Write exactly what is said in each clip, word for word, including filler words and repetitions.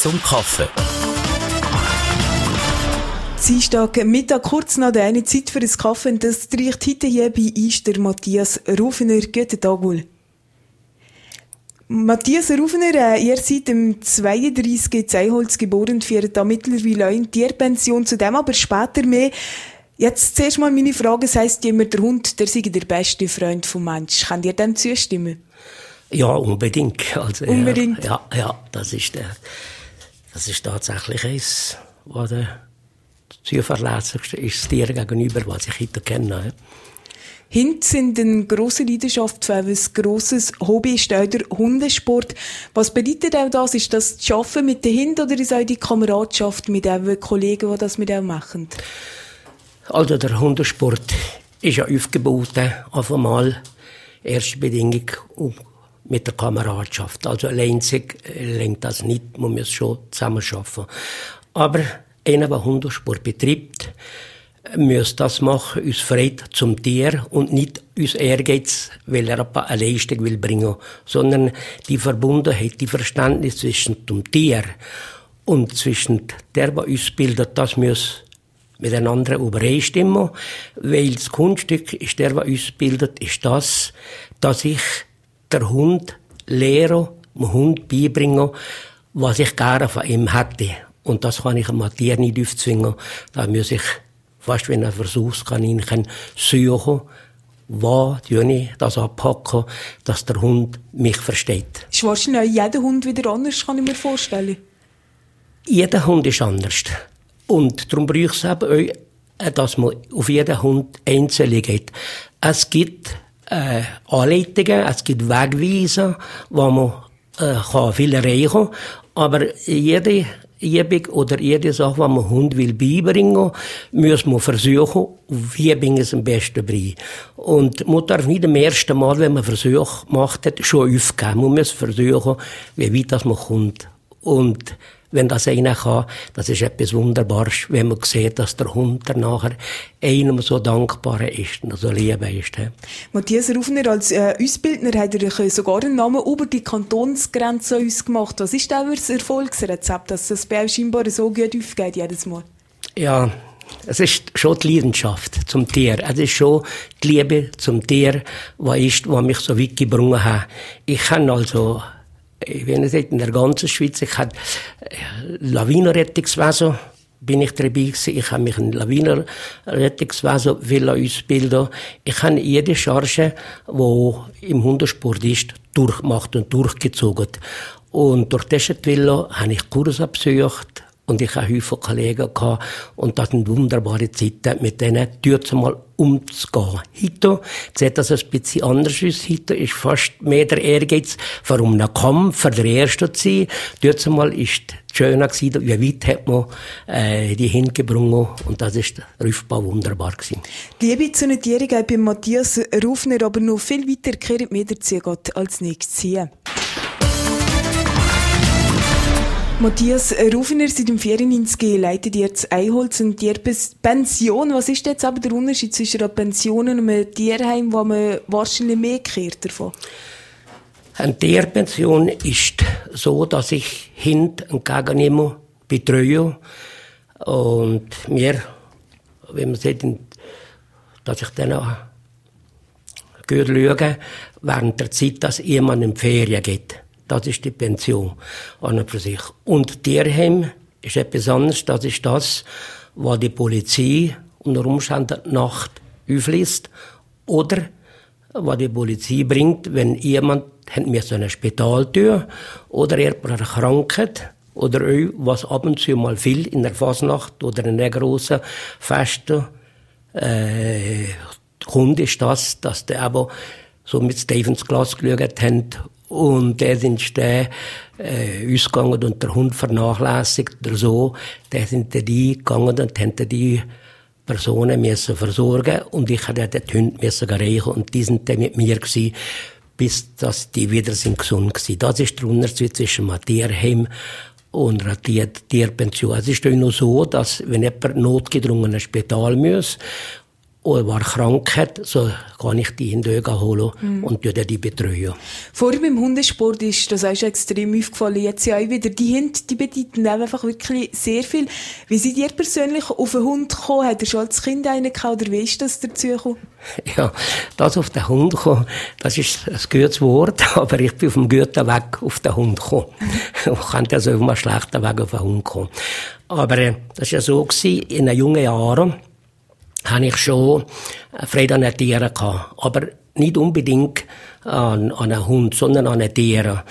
zum Kaffee. Dienstag Mittag, kurz nach der eine Zeit für einen Kaffee. Und das riecht heute hier bei uns der Matthias Rufener. Guten Tag wohl. Matthias Rufener, äh, ihr seid im zweiunddreißig in Zeiholz geboren und führt da mittlerweile auch in Tierpension, zu dem aber später mehr. Jetzt zuerst mal meine Frage, es heisst immer, der Hund, der sei der beste Freund vom Mensch. Könnt ihr dem zustimmen? Ja, unbedingt. Also, unbedingt? Ja, ja, ja, das ist der, das ist tatsächlich eins, was der zuverlässigste ist, das Tier gegenüber, was ich heute kenne. Ja. Hunde sind eine grosse Leidenschaft, für ein grosses Hobby ist auch der Hundesport. Was bedeutet auch das? Ist das das Arbeiten mit den Hunden oder ist auch die Kameradschaft mit den Kollegen, die das mit auch machen? Also der Hundesport ist ja aufgebaut, auf einmal erste Bedingung um, mit der Kameradschaft. Also allein lenkt das nicht, man muss schon zusammen arbeiten. Aber einer, der Hundesport betreibt, muss das machen, aus Freude zum Tier und nicht aus Ehrgeiz, weil er eine Leistung will bringen, sondern die Verbundenheit, die Verständnis zwischen dem Tier und zwischen der, der uns bildet, das muss miteinander übereinstimmen, weil das Kunststück ist der, der uns bildet, ist das, dass ich der Hund lehre, dem Hund beibringe, was ich gerne von ihm hätte. Und das kann ich einem Tier nicht aufzwingen. Da muss ich fast wie ein Versuchskaninchen suchen, wo ich das abhacken, dass der Hund mich versteht. Ist wahrscheinlich auch jeder Hund wieder anders, kann ich mir vorstellen. Jeder Hund ist anders. Und darum braucht es eben auch, dass man auf jeden Hund einzeln geht. Es gibt äh, Anleitungen, es gibt Wegweiser, wo man äh, kann viel erreichen kann. Aber jede Übung oder jede Sache, die man dem Hund will beibringen will, muss man versuchen, wie bringen es am besten bei. Und man darf nicht am ersten Mal, wenn man Versuch macht, schon aufgeben. Man muss versuchen, wie weit das man kommt. Und wenn das einer kann, das ist etwas Wunderbares, wenn man sieht, dass der Hund nachher einem so dankbar ist und so lieb ist. Matthias Rufener, als äh, Ausbildner hat er sogar einen Namen über die Kantonsgrenze ausgemacht. Was ist da das Erfolgsrezept, dass das bei euch scheinbar so gut aufgeht jedes Mal? Ja, es ist schon die Leidenschaft zum Tier. Es ist schon die Liebe zum Tier, was ist, was mich so weit gebracht hat. Ich kann also Ich bin nicht in der ganzen Schweiz. Ich hatte Lawinenrettungswesen, bin ich dabei gewesen. Ich habe mich in Lawinenrettungswesen ausbilden. Ich habe jede Charge, die im Hundesport ist, durchgemacht und durchgezogen. Und durch diesen Willen habe ich Kurse besucht. Und ich hatte viele Kollegen gehabt. Und das sind wunderbare Zeiten, mit denen mal umzugehen. Heute sieht das ein bisschen anders aus. Heute ist fast mehr der Ehrgeiz, für einen Kampf, für den Ersten zu sein. Dort mal ist es schöner gewesen, wie weit hat man äh, die hingebracht. Und das ist der Aufbau wunderbar gewesen. Die Liebe zu den Tieren geht bei Matthias Rufener aber noch viel weiter, kehrt mehr dazu geht als nächstes hier. Matthias Rufener, seit dem vierundneunzig leitet ihr das Eiholz und Tierpension. Was ist jetzt aber der Unterschied zwischen einer Pension und einem Tierheim, wo man wahrscheinlich mehr kehrt davon? Eine Tierpension ist so, dass ich Hunde entgegennehme, betreue und mir, wenn man sieht, dass ich dann auch gut schaue, während der Zeit, dass jemand in die Ferien geht. Das ist die Pension an und für sich. Und Tierheim ist etwas anderes. Das ist das, was die Polizei unter Umständen Nacht aufliest. Oder was die Polizei bringt, wenn jemand in ein Spital tun oder jemand eine Krankheit oder auch, was ab und zu mal viel in der Fasnacht oder in einer grossen Feste äh, kommt, ist das, dass die aber so mit Stevens Glas geschaut haben. Und der sind dann äh, ausgegangen und der Hund vernachlässigt oder so. Der sind die gegangen und haben die Personen müssen versorgen. Und ich musste den Hund müssen erreichen. Und die sind dann mit mir gewesen, bis dass die wieder sind gesund gewesen. Das ist der Unterschied zwischen einem Tierheim und einer Tier- Tierpension. Es ist auch noch so, dass wenn jemand notgedrungen ins Spital muss oder war krank hat, so kann ich die in die Augen holen mm. und die betreuen. Vor allem im Hundesport ist das auch schon extrem aufgefallen. Jetzt ja auch wieder. Die Hunde, die bedeuten einfach wirklich sehr viel. Wie seid ihr persönlich auf einen Hund gekommen? Habt ihr schon als Kind einen gehabt, oder wie ist das dazu gekommen? Ja, das auf den Hund kommen, das ist ein gutes Wort, aber ich bin auf dem guten Weg auf den Hund gekommen. Ich kann ja so auf einem schlechten Weg auf den Hund kommen. Aber äh, das war ja so gewesen, in den jungen Jahren habe ich schon Freude an den Tieren gehabt. Aber nicht unbedingt an, an einen Hund, sondern an einen Tieren.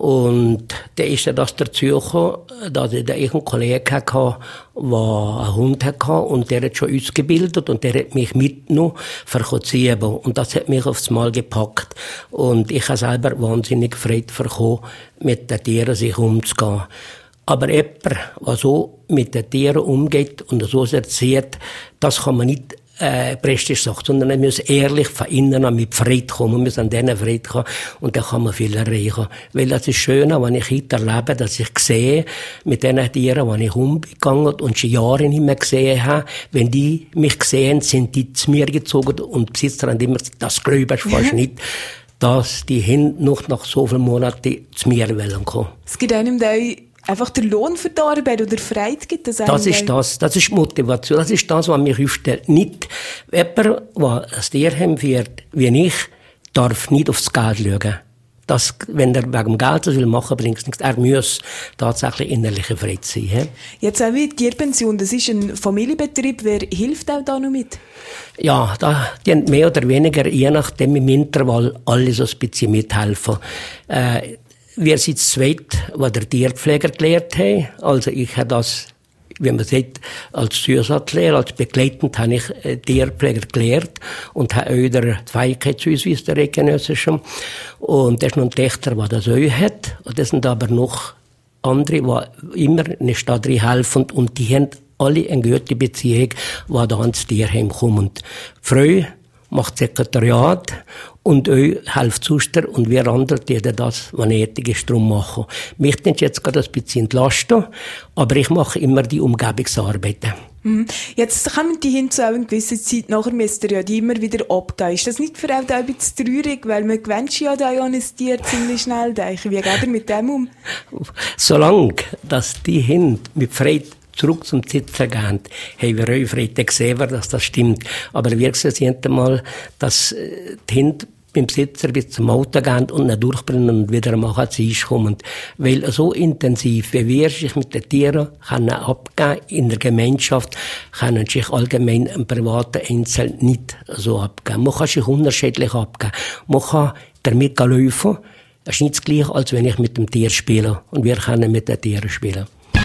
Und dann ist ja das dazu gekommen, dass ich einen Kollegen hatte, der einen Hund hatte und der hat schon ausgebildet und der hat mich mitgenommen für zu ziehen. Und das hat mich aufs Mal gepackt. Und ich habe selber wahnsinnig Freude bekommen, mit den Tieren sich umzugehen. Aber jemand, der so mit den Tieren umgeht und so erzählt, das kann man nicht äh, Prestige sagen, sondern man muss ehrlich von innen an mit Freude kommen. Man muss an diesen Freude kommen und dann kann man viel erreichen. Weil das ist schön, wenn ich heute erlebe, dass ich sehe, mit diesen Tieren, die ich umgegangen und schon Jahre nicht mehr gesehen habe, wenn die mich sehen, sind die zu mir gezogen und die Besitzer haben immer gesagt, das glaube ich fast nicht, dass die Hunde noch nach so vielen Monaten zu mir wollen kommen. Es gibt einem da einfach der Lohn für die Arbeit oder Freude gibt es Das ist das, das ist Motivation, das ist das, was mich aufstellt. Nicht jemand, der ein Tierheim führt, wie ich, darf nicht aufs Geld schauen. Das, wenn er wegen dem Geld so viel machen, bringt es nichts. Er muss tatsächlich innerliche Freude sein. He? Jetzt auch wie die Tierpension, das ist ein Familienbetrieb. Wer hilft auch da noch mit? Ja, da, die haben mehr oder weniger, je nachdem im Intervall, alle so ein bisschen mithelfen. Äh, Wir sind zu zweit, die der Tierpfleger gelehrt haben. Also ich habe das, wie man sagt, als Zusatzlehrer, als begleitend habe ich Tierpfleger gelehrt und habe auch den Fähigkeitsausweis der Eidgenössischen. Und das ist noch ein Töchter, der das auch hat. Und das sind aber noch andere, die immer in der Stadt helfen und die haben alle eine gute Beziehung, die da ins Tierheim kommen. Frau macht Sekretariat und euch helft Zuster und wir anderen, die das, was nötig ist, drum machen. Mich tun jetzt gerade ein bisschen entlasten, aber ich mache immer die Umgebungsarbeiten. Mhm. Jetzt kommen die hin zu einer gewissen Zeit, nachher müsst ihr ja die immer wieder abgeben. Ist das nicht für euch ein bisschen traurig, weil man gewöhnt ja da an ein Tier ziemlich schnell denken. Wie geht ihr mit dem um? Solange, dass die Hunde mit Freude zurück zum Sitzer gehen, haben wir auch Freude gesehen, dass das stimmt. Aber wir sehen einmal, dass die Hunde beim Besitzer bis zum Auto gehen und dann durchbrennen und wieder machen sie kommen. Weil so intensiv, wie wir sich mit den Tieren können abgeben in der Gemeinschaft, können sich allgemein im privaten Einzel nicht so abgeben. Man kann sich unterschiedlich abgeben. Man kann damit laufen. Es ist nicht das Gleiche, als wenn ich mit dem Tier spiele. Und wir können mit den Tieren spielen.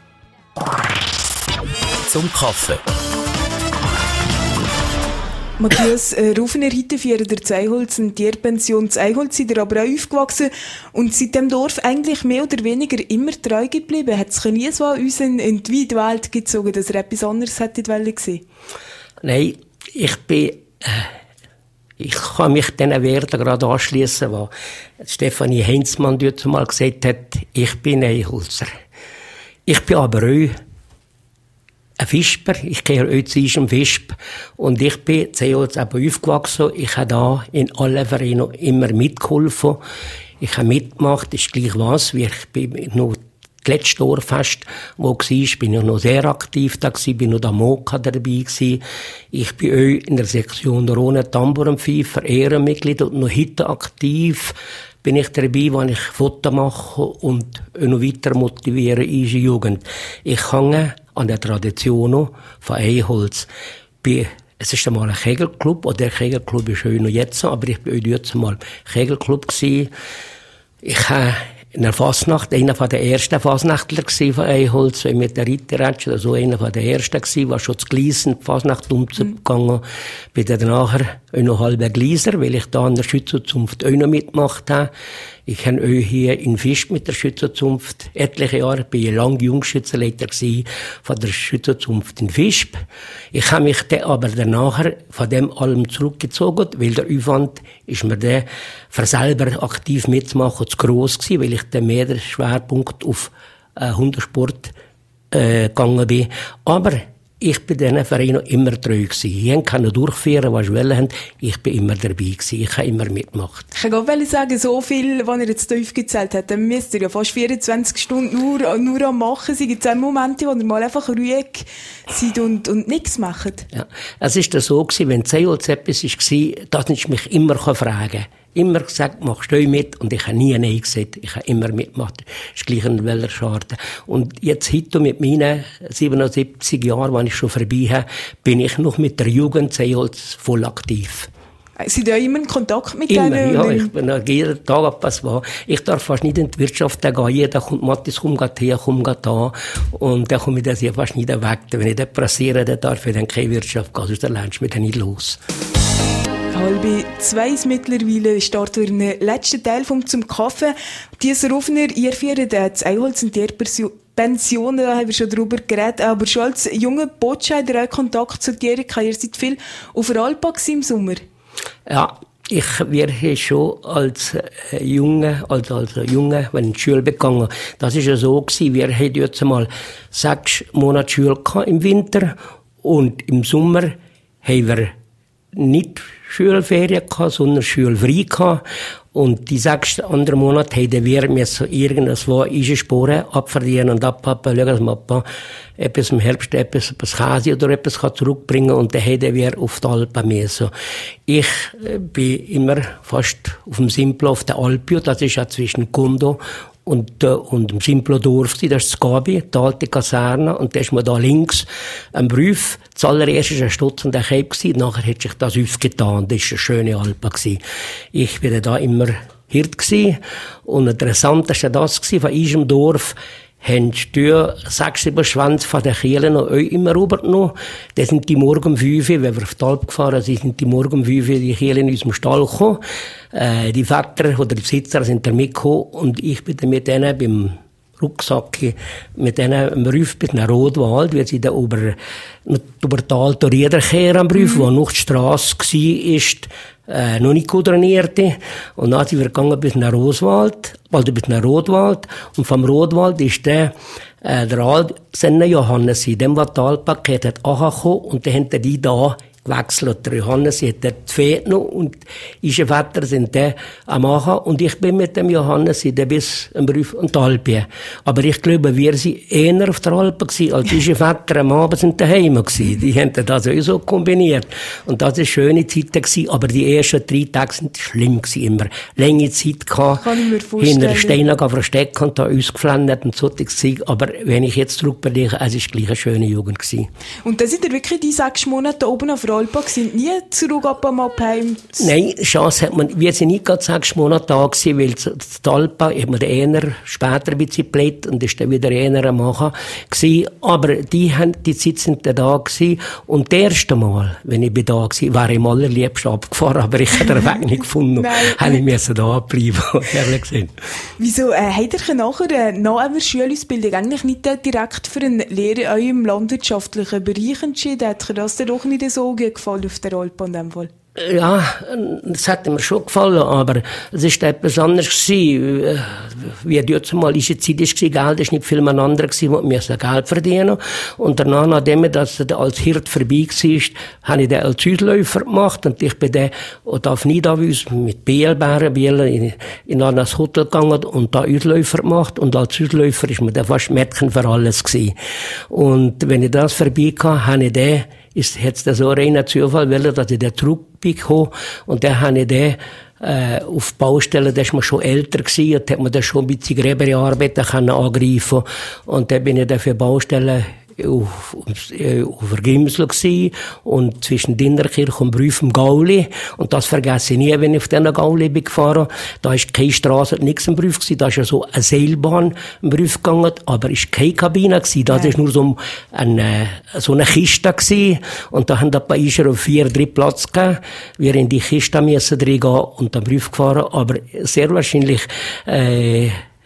Zum Kaffee. Matthias äh, Rufener, heute führen der Zeiholz eine Tierpension. In Eiholz seid ihr aber auch aufgewachsen und seit dem Dorf eigentlich mehr oder weniger immer treu geblieben. Hat es nie so an uns in, in die weite Welt gezogen, dass ihr etwas anderes hättet gesehen? Nein, ich bin... Äh Ich kann mich diesen Werten gerade anschliessen, was Stefanie Heinzmann dort mal gesagt hat, ich bin Eiholzer. Ich bin aber auch ein Fischer, ich gehe auch zu einem Fisch und ich bin in Eiholz eben aufgewachsen. Ich habe da in allen Vereinen immer mitgeholfen. Ich habe mitgemacht, ist gleich was, wie ich bin noch das letzte Dorffest, wo war, bin ich noch sehr aktiv da gewesen, bin noch da Moka dabei gewesen. Ich bin auch in der Sektion Rhone Tambourpfeifer Ehrenmitglied und noch heute aktiv bin ich dabei, wenn ich Fotos mache und noch weiter motiviere in die Jugend. Ich hänge an der Tradition von Eiholz. Es ist einmal ein Kegelclub, oder der Kegelclub ist auch noch jetzt, aber ich war auch jetzt mal Kegelclub gewesen. Ich habe in der Fasnacht, einer von der ersten Fasnachtler von Eiholz, mit der Ritterratsch oder so, einer von der ersten gewesen, war schon zu Gleisen, die Fasnacht umgegangen. Mhm. Bin dann nachher auch noch halber Gleiser, weil ich da an der Schützenzunft auch noch mitgemacht habe. Ich habe auch hier in Fisch mit der Schützenzunft etliche Jahre, bin ich lange Jungschützenleiter gewesen von der Schützenzunft in Fisch. Ich habe mich dann aber danach von dem allem zurückgezogen, weil der Aufwand ist mir dann für selber aktiv mitzumachen zu gross gewesen, weil ich dann mehr den Schwerpunkt auf äh, Hundesport äh, gegangen bin. Aber ich bin diesen Verein immer treu gewesen. Ich konnte durchführen, was ich wollte. Ich bin immer dabei gewesen. Ich habe immer mitgemacht. Ich kann auch sagen, so viel, was er jetzt da aufgezählt hat, dann müsst ihr ja fast vierundzwanzig Stunden nur, nur am Machen sein. Gibt es auch Momente, wo ihr mal einfach ruhig seid und, und nichts macht? Ja, es war so gewesen, wenn Seeholz etwas war, dass ich mich immer fragen kann. Immer gesagt, machst du mit? Und ich habe nie Nein gesagt. Ich habe immer mitgemacht. Das ist gleich ein Wellerscharte. Und jetzt heute mit meinen siebenundsiebzig Jahren, wenn ich schon vorbei habe, bin ich noch mit der Jugend Seeholz voll aktiv. Sind ja immer in Kontakt mit immer, denen? Ja, ich bin jeden Tag etwas war. Ich darf fast nicht in die Wirtschaft gehen. Jeder kommt, Matthias, komm grad her, komm grad da. Und dann komme ich das ja fast nicht weg. Wenn ich das pressiere, dann darf ich dann keine Wirtschaft gehen. Sonst lernst du mich dann nicht los. Halb zwei ist mittlerweile starten wir den letzten Teil vom zum Kaffee. Dieser Rufner, ihr führt das Eiholz und die Pension, da haben wir schon drüber geredet, aber schon als junger Botschafter auch Kontakt zur Erika. Ihr seid viel auf der Alpa im Sommer. Ja, ich wäre schon als Junge, also als Junge, wenn ich in die Schule begangen. Das ist ja so gewesen, wir hatten jetzt einmal sechs Monate Schule im Winter und im Sommer haben wir nicht Schulferien gehabt, sondern schulfrei gehabt. Und die sechs anderen Monate hätten wir müssen irgendwo Eisensporen abverdienen und abpappen, schauen, dass man etwas im Herbst, etwas, etwas Käse oder etwas zurückbringen kann. Und dann hätten wir auf die Alpen müssen. Ich bin immer fast auf dem Simplo auf der Alpio, das ist ja zwischen Kundo und, äh, und dem Simplodorf, das ist das Gabi, die alte Kaserne, und da ist man da links am Brief. Zuallererst war ein Stutz und ein Keib gewesen, nachher hat sich das aufgetan, das war eine schöne Alpe gewesen. Ich war da immer Hirt gewesen, und interessant war das gewesen, von unserem Dorf, haben die sechs, sieben Schwänze von den Kielen noch immer rübergenommen. Das sind die morgen um fünf, wenn wir auf die Alp gefahren sind, sind die morgen um fünf die Kielen in unserem Stall gekommen. Äh, die Väter oder die Besitzer sind da mitgekommen, und ich bin dann mit denen beim Rucksack, mit denen am Rüff bis nach Rotwald, wie sie da über, über die alte Riederkehr am Rüff, mhm. wo noch die Strasse war, ist, äh, noch nicht gut trainierte. Und dann sind wir gegangen bis nach Roswald, also bis nach Rotwald. Und vom Rotwald ist der, äh, der alte Senner Johannes, dem war das Talpaket hat angekommen, und dann haben die da gewechselt. Der Johannes hat dort gefehlt noch, und unsere Väter sind da am Machen, und ich bin mit dem Johannes da bis am Brief und Alpe. Aber ich glaube, wir sind eher auf der Alpe gewesen, als unsere Väter am Abend sind daheim gewesen. Die haben das auch so kombiniert. Und das war schöne Zeiten gewesen, aber die ersten drei Tage sind schlimm gewesen, immer. Lange Zeit gehabt. Kann ich mir vorstellen. Hinter Steinen verstecken und da ausgeflennt und so Zeug. Aber wenn ich jetzt zurückblicke, es war gleich eine schöne Jugend gewesen. Und dann sind ihr wirklich die sechs Monate oben auf der Alpa, sind nie zurück ab am Alpheim? Nein, Chance hat man, wir sind nicht gerade sechs Monate da gewesen, weil die Alpa hat man eher später ein bisschen gebläht und ist dann wieder eher am Machen gewesen. Aber die, haben, die Zeit sind dann da gewesen. Und das erste Mal, wenn ich da war, wäre ich am allerliebsten abgefahren, aber ich habe den Weg nicht gefunden. Habe ich müssen da bleiben, ehrlich gesagt. Wieso, äh, habt ihr nachher, äh, nach einer Schulausbildung eigentlich nicht direkt für eine Lehre auch im landwirtschaftlichen Bereich entschieden? Hat euch das dann doch nicht so gefallen auf der Alp in dem Fall? Ja, das hat mir schon gefallen, aber es ist etwas anderes gewesen. Wie jetzt mal diese Zeit war, Geld ist nicht viel miteinander gewesen, wo wir Geld verdienen. Und danach, nachdem ich das als Hirt vorbei war, habe ich den als Ausläufer gemacht, und ich bin dann auf Niederwüs mit Bielbären, Biel in, in ein Hotel gegangen und da Ausläufer gemacht, und als Ausläufer ist man dann fast Mädchen für alles gewesen. Und wenn ich das vorbei hatte, habe ich dann ist jetzt so reiner Zufall, weil dass ich da zurückgekommen, und dann habe ich den äh, auf Baustellen, da ist man schon älter gewesen, und hat man da schon ein bisschen Gräberarbeiten können angreifen, und dann bin ich dann für Baustellen auf, auf, auf der Grimsel gsi und zwischen Dinnerkirch und Brüf im Gauli, und das vergesse ich nie, wenn ich auf dieser Gauli bin gefahren. Da ist keine Straße, nichts im Brüf gsi, da ist ja so eine Seilbahn im Brüf gegangen, aber ist keine Kabine gsi, das ist nur so eine, so eine Kiste gsi, und da haben da bei uns auf vier, drei Platz gegeben. Wir in die Kiste müssen reingehen und am Brüf gefahren, aber sehr wahrscheinlich, äh,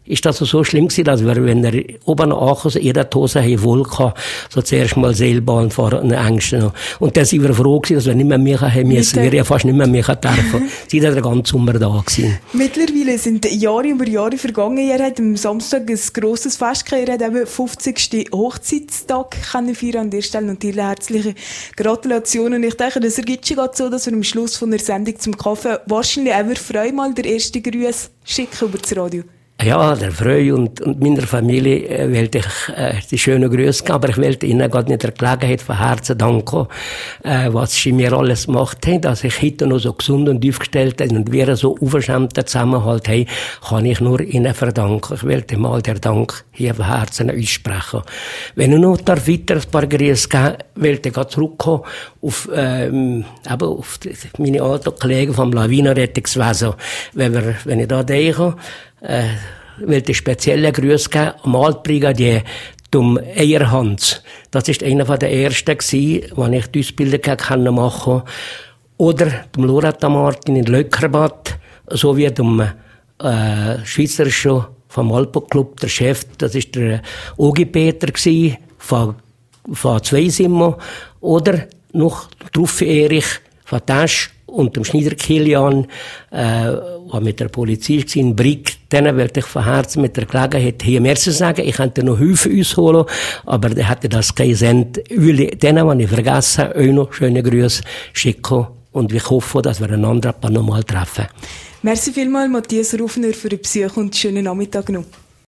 ist das so schlimm gewesen, dass wir, wenn er oben ankommt, jeder Hose voll hatte, so zuerst mal Seilbahn fahren und Ängste. Und dann sind wir froh gewesen, dass wir nicht mehr mehr haben müssen. Wir ja fast nicht mehr mehr dürfen. Sie waren den ganzen Sommer da gewesen. Mittlerweile sind Jahre über Jahre vergangen. Er hat am Samstag ein grosses Fest gehabt. Er hat eben fünfzigsten Hochzeitstag können feiern. An der Stelle natürlich herzliche Gratulationen. Ich denke, das ergibt sich gerade so, dass wir am Schluss von der Sendung zum Kaffee wahrscheinlich auch frei mal der erste Gruß schicken über das Radio. Ja, der Freu und, und meiner Familie äh, wollte ich äh, die schönen Grüße geben, aber ich wollte ihnen gerade nicht der Gelegenheit von Herzen danken, äh, was sie mir alles gemacht haben, dass ich heute noch so gesund und aufgestellt bin und wir so unverschämten Zusammenhalt haben, kann ich nur ihnen verdanken. Ich wollte mal den Dank hier von Herzen aussprechen. Wenn ich noch darf, weiter ein paar Grüße geben, wollte ich gerade zurückkommen auf, ähm, eben auf die, meine alten Kollegen vom Lawinenrettungswesen. Wenn, wir, wenn ich da denke, äh, wollte spezielle Grüße geben am Altbrigadier Tom Eierhans. Das ist einer der ersten gewesen, den ich die Ausbildung machen konnte. Oder dem Loretta Martin in Löckerbad, sowie dem äh, Schweizerischen vom Alpoclub, der Chef, das ist der Ogi Peter gewesen, von, von Zweisimmer. Oder noch Truffi Erich von Tasch und dem Schneider Kilian, äh, der mit der Polizei war, in Brick, denen wollte ich von Herzen mit der Gelegenheit hier mehr zu sagen. Ich könnte noch Hilfe ausholen, aber der hatte das kein Cent. Denen, die ich vergessen habe, auch noch schöne Grüße schicken und ich hoffe, dass wir einander noch mal treffen. Merci vielmals, Matthias Rufner, für den Besuch und schönen Nachmittag noch.